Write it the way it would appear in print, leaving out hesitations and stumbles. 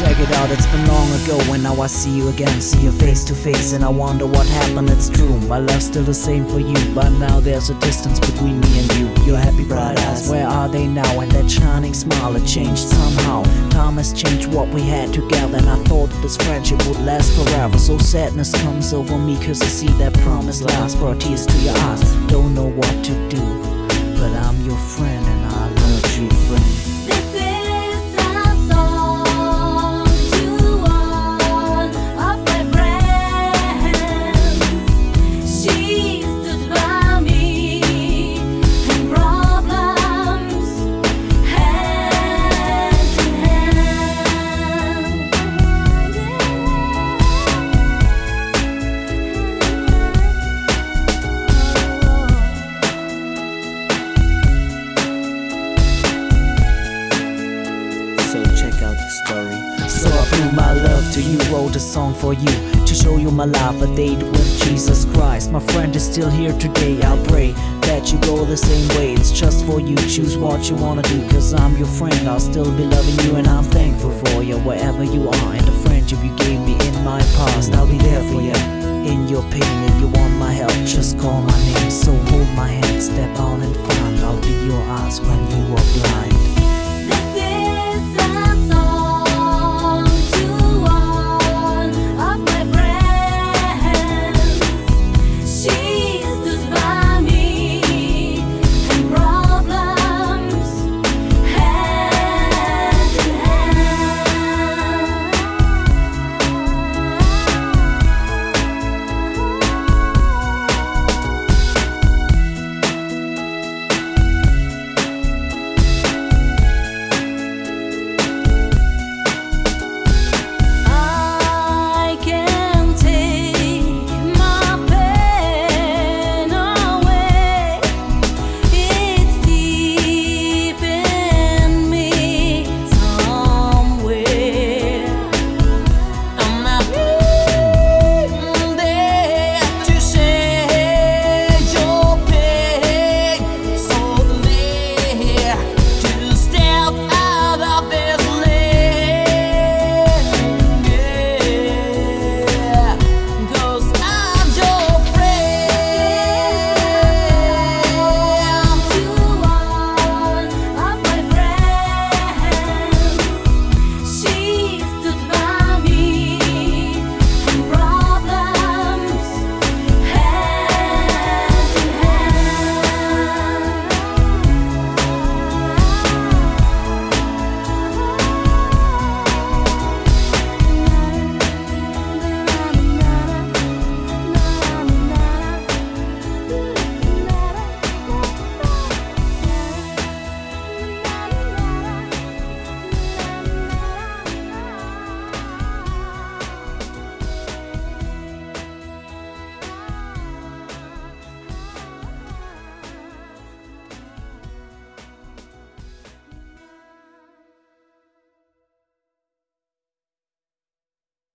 check it out, it's been long ago and now I see you again. See you face to face and I wonder what happened, it's true. My love's still the same for you, but now there's a distance between me and you. Your happy bright eyes, where are they now? And that shining smile, it changed somehow. Time has changed what we had together, and I thought that this friendship would last forever. So sadness comes over me cause I see that promise last. Brought tears to your eyes, don't know what to do, but I'm your friend and I love you, friend. So I flew my love to you, wrote a song for you, to show you my love, a date with Jesus Christ. My friend is still here today, I'll pray that you go the same way. It's just for you, choose what you wanna do, cause I'm your friend, I'll still be loving you. And I'm thankful for you, wherever you are, and the friendship you gave me in my past. I'll be there for you, in your pain. If you want my help, just call my name. So hold my hand, step out in front, I'll be your eyes when you are blind.